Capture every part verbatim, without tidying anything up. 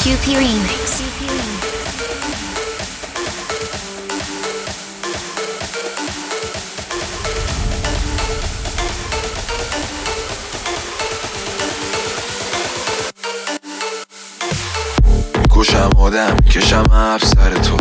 Q P Remix. میکشم آدم میکشم افسر تو،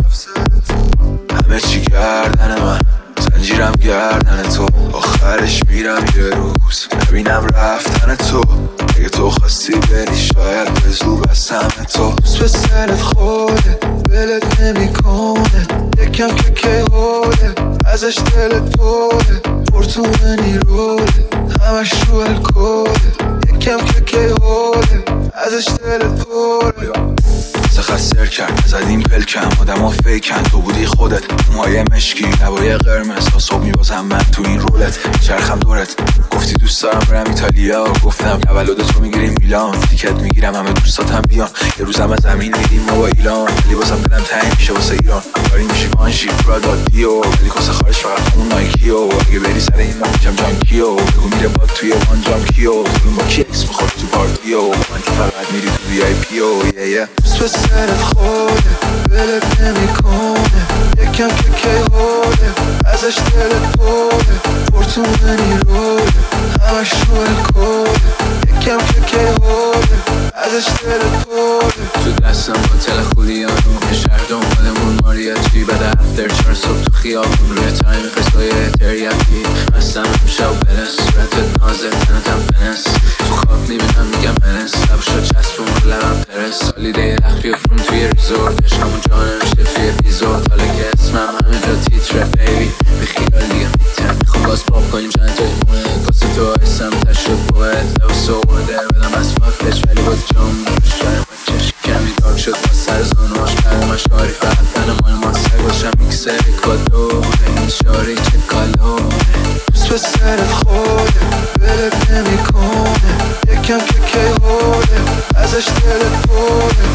همه چی گردن من، زنجیرم گردن تو. آخرش میرم یه روز نبینم رفتن تو. اگه تو خواستی بری شاید به زور بستم تو. به سرت خوده دلت نمی کنه، یکم که که حوله ازش دلت توله. پرتونه نیروله همش رو الکوله، یکم که که حوله ازش دلت توله. سخت سر کرد زدیم پلکم، آدم ها فیکن تو بودی خودت. موهای مشکی لبای قرمز تا صبح میبازم من تو این رولت. چرخم دورت گفتی دوست دارم برم ایتالیا، گفتم تولد تو میگیریم میلان. تیکت میگیرم همه دوستاتم بیان، یه روزم از زمین میریم ما با ایلان. ولی بازم دلم تنگ میشه واسه ایران، داری میشی مانشی پرادا دیو، ولی کاسه خارج فقط اون نایکیو. اگه بری سر این من میگم جانکیو، بگو میره با توی وان جام کیو. تو با کی اکس میخواد تو پارتیو، من که فقط میری تو وی آی پی او. یه یه به سرت خوده دلت نمی کنه، یکم که که حوله ازش دلت توله. پرتونه نیروله همش رو الکوله، یکم که که حوله ازش دلت توله. تو دستم با تل خولیانو یه شهر دنبالمون ماریاچی، بعد افتر چهار صبح تو خیابون روی تایم قصای تریاکی. هستم امشب و بره صورتت نازه تنتم فنس، تو خواب میبینم میگم منس. لبشو چسبون رو لبم پرس، سالیده رخ بیافرون توی ریزورت. عشقمون جانه میشه توی اپیزود، حالا که اسمم همه جا تیتره بیبی. بی خیال دیگه میتم میخوام باز پاپ کنیم چند جای موه. کاسه تو ایسم تشت باید لو سورده بدم از فاکش، ولی باز جام شاید من چشم کمی داغ شد با سر زانوش. برم اشاری فقط فن مال ماسر باشم میکسر اکوادور. این شاری چه کالوره به سرت خوده دلت نمی کنه، یکم که که حوله ازش دلت توله.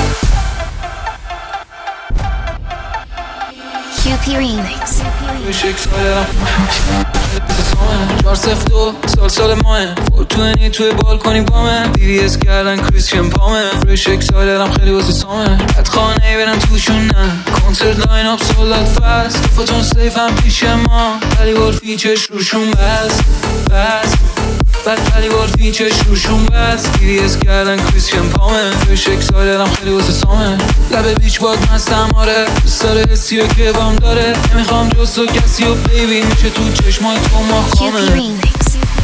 Q P Remix. شک سالم چار سفت و سال سال ماه فوتوینی توی بالکنی بامه. دیدی از کردن کریسچین پامه، فرشک سالم خیلی واسه سامه. حد خانه برم توشون نه، کنسرت لاین اپ سولاد فست. فوتون سیف هم پیش ما، ولی بار فیچش روشون بست بست. بعد ولی بار فیچش روشون بست. دیدی از کردن کریسچین پامه، فرشک سالم خیلی واسه سامه. لبه بیچ باد مستم آره، دوست داره حسیو که بام داره. نمیخوام جز تو کسی و بیبی میشه تو چشمای تو ما Q P Remix.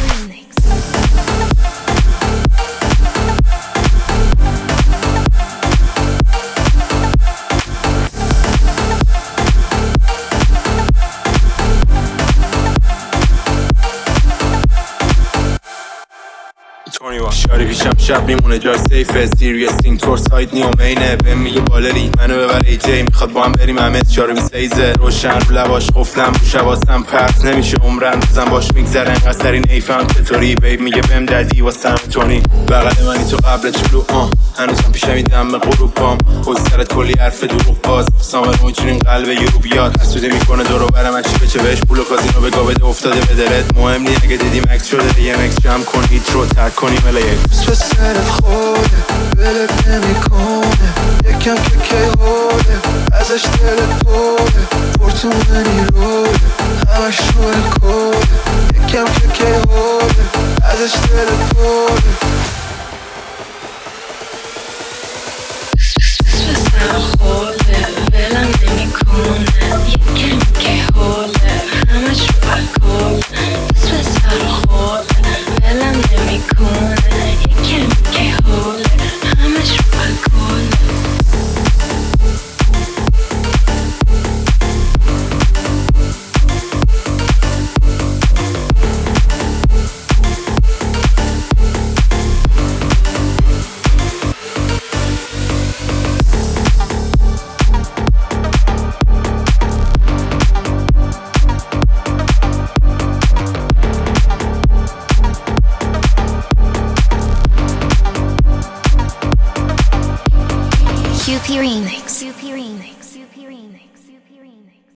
شاری پیشم شب میمونه جای سیفه، سیریس این تور سایت نیومینه. بهم میگه بالری منو ببر ای جی، میخواد با هم بریم همه چهار بی سیزه. روشن رو لباش قفلم رو شباستم پرت نمیشه عمرن روزم باش میگذره. انقدر سری نیفهم چطوری بیب میگه بهم ددی واسم تونی. بغل منی تو قبل طلوع آه هنوزم پیشم میدم به غروب بام. خود سرت کلی حرف دروغ باز سامر موچین قلب یورو بیاد. حسوده میکنه دورو برم چی بچه بهش پول و کازینو بگا بده افتاده به دلت. مهم نی اگه دیدی مکس شده یه مکس جمع کن هیت رو ترک کنی ملیک. به سرت خوده دلت نمی کنه، یکم که که حوله ازش دلت توله. پرتونه نیروله همش رو الکوله، یکم که که حوله ازش دلت توله.